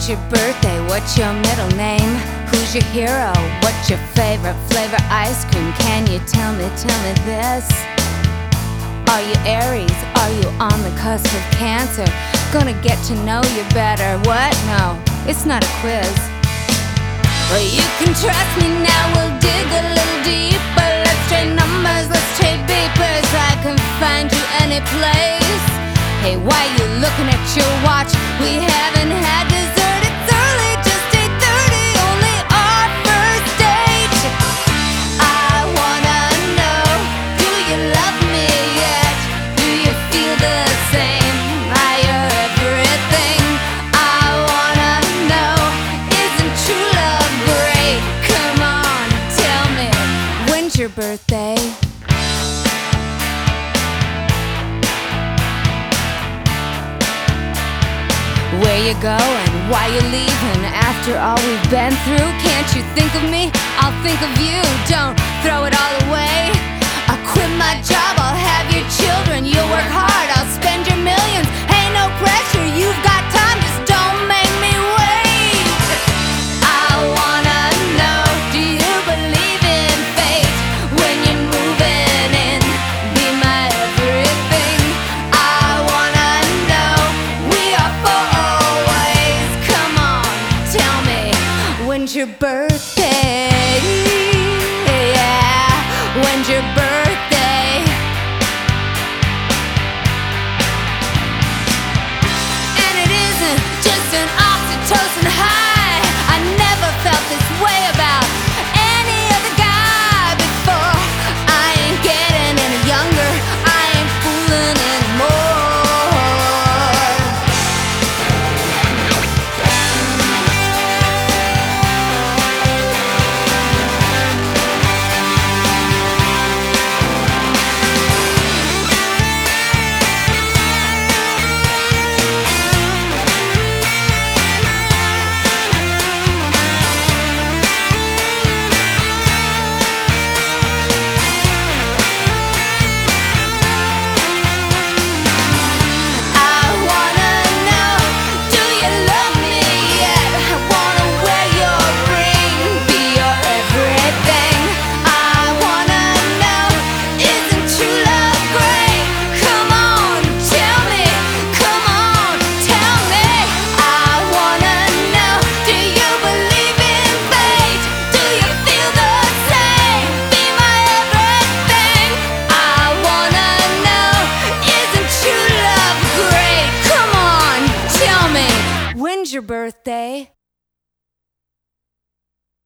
When's your birthday? What's your middle name? Who's your hero? What's your favorite flavor ice cream? Can you tell me this? Are you Aries? Are you on the cusp of Cancer? Gonna get to know you better. What? No, it's not a quiz. Well, you can trust me now, we'll dig a little deeper. Let's trade numbers, let's trade beepers. I can find you any place. Hey, why you looking at your watch? We haven't had dessert, it's early, just 8:30, only our first date. I wanna know, do you love me yet? Do you feel the same? Are you everything? I wanna know, isn't true love great? Come on, tell me, when's your birthday? Where you going? Why you leaving? After all we've been through, can't you think of me? I'll think of you. Don't throw it all away. I'll quit my job, I'll have your children. You'll work hard, I'll spend your millions. Hey, no pressure, you've got time, just don't make me wait. I wanna know, do you believe in fate? When you're moving in, be my everything. I wanna know, we are for always. Come on, tell me, when's your birthday? Yeah, when's your birthday? And it isn't just an oxytocin high. I never felt this way about any other guy before. I ain't getting any younger, I ain't fooling anymore. When's your birthday?